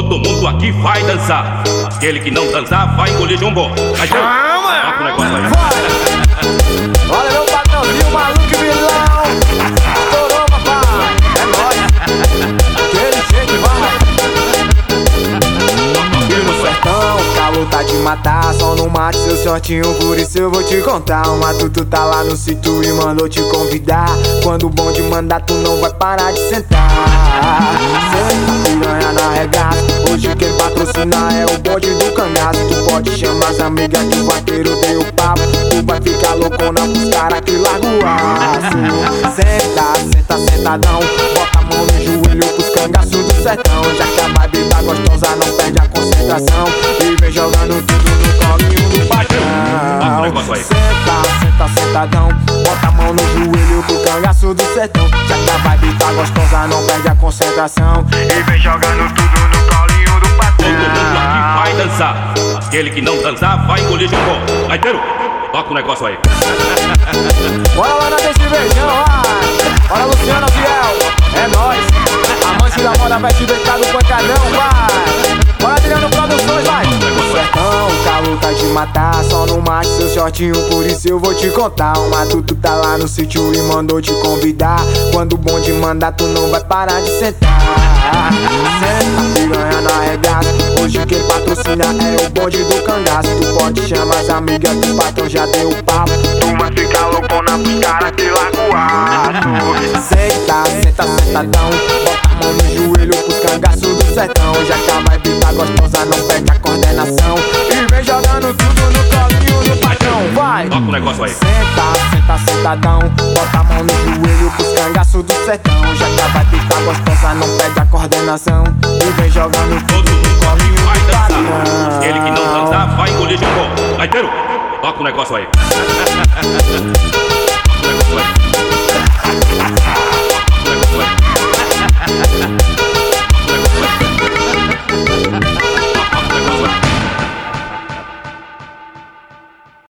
Todo mundo aqui vai dançar. Aquele que não dançar vai engolir jumbo. Vai ter o negócio aí. Olha meu patrãozinho, maluco e vilão. Estourou, papai. É nóis. Aquele jeito vai. E no sertão, o calor tá de matar. Só não mate seu shortinho, por isso eu vou te contar. O Matuto tá lá no sítio e mandou te convidar. Quando o bonde mandar, tu não vai parar de sentar. Senta piranha na regata. Hoje quem patrocina é o bonde do cangaço. Tu pode chamar as amigas que o vaqueiro deu papo. Tu vai ficar loucona pros caras que larga o aço. Senta, senta, sentadão. Bota a mão no joelho pros cangaços do sertão. Já que a vibe tá gostosa, não perde a concentração. E vem jogando tudo no colinho do patrão. Senta, senta, sentadão. Bota a mão no joelho pro cangaço do sertão. Já que a vibe tá gostosa, não perde a concentração. E vem jogando tudo no colinho do patrão. Todo mundo aqui vai dançar. Aquele que não dançar vai engolir jumbo. Vai ter toca o negócio aí. Bora lá na desse beijão, vai. Bora Luciano Fiel, é nóis. Amante da moda vai te beijar do pancadão, vai. Bora Adriano Produções, vai. Sertão, o calor tá de matar. Só não mate seu shortinho, por isso eu vou te contar. O Matuto tá lá no sítio e mandou te convidar. Quando o bonde mandar, tu não vai parar de sentar. Senta, piranha na regata. Hoje quem patrocina é o bonde do cangaço. Tu pode chamar as amigas que o patrão já deu papo. Tu vai ficar loucona pros caras que larga o aço. Senta, senta, sentadão. Bota a mão no joelho pros cangaços do sertão. Já que a vibe tá gostosa, não perde a coordenação. E vem jogando tudo no colinho do patrão, vai. Toca o negócio aí. Senta, senta, sentadão. Bota a mão no joelho pros cangaços do sertão. Já que a vibe tá gostosa, não perde a coordenação. E vem jogando tudo no colinho vai do dançar. patrão. Aquele que não dançar vai engolir jumbo. Vai ter toca o negócio aí. Toca o negócio aí.